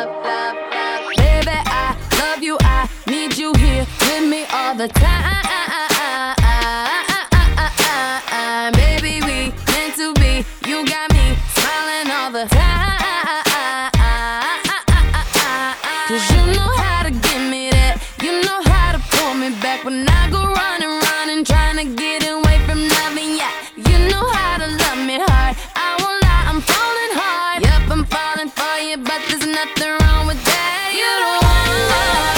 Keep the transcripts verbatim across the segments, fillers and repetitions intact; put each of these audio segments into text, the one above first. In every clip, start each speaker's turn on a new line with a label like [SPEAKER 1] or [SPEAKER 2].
[SPEAKER 1] love, love, love. Baby, I love you, I need you here with me all the time. Baby, we meant to be, you got me smiling all the time. Cause you know how to give me that, you know how to pull me back when I go running, running, trying to get away from nothing. Yeah, you know how to love me hard, I won't lie, I'm falling hard. Yep, I'm falling for you, but there's nothing wrong with that. You don't want love.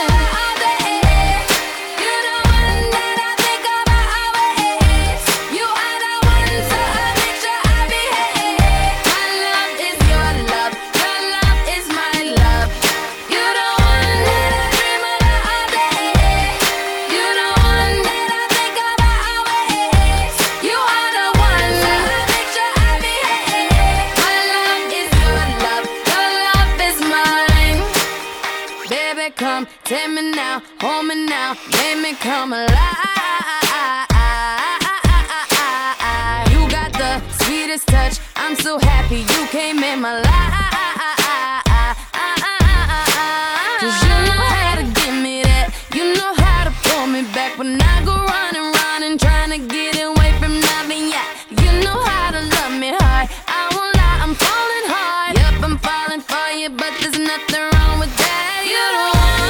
[SPEAKER 1] Come, take me now, hold me now, make me come alive. You got the sweetest touch, I'm so happy you came in my life. Cause you know how to give me that, you know how to pull me back when I go running, running, trying to get away from nothing. Yeah, you know how to love me hard, I won't lie, I'm falling hard. Yep, I'm falling for you, but there's nothing wrong with that. You don't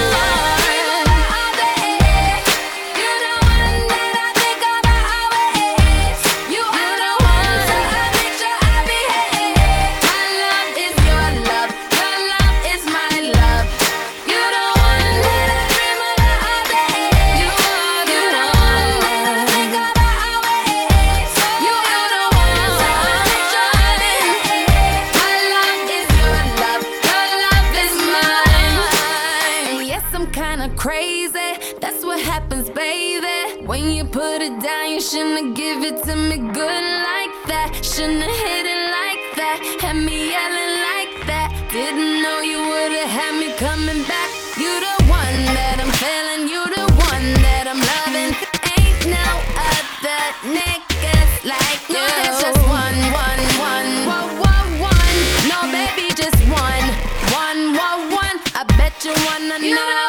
[SPEAKER 1] crazy, that's what happens, baby. When you put it down, you shouldn't give it to me good like that. Shouldn't have hit it like that, had me yelling like that. Didn't know you would've had me coming back. You the one that I'm feeling, you the one that I'm loving. Ain't no other niggas like you. No, there's just one, one, one, one, one, one. No, baby, just one, one, one, one. I bet you wanna know.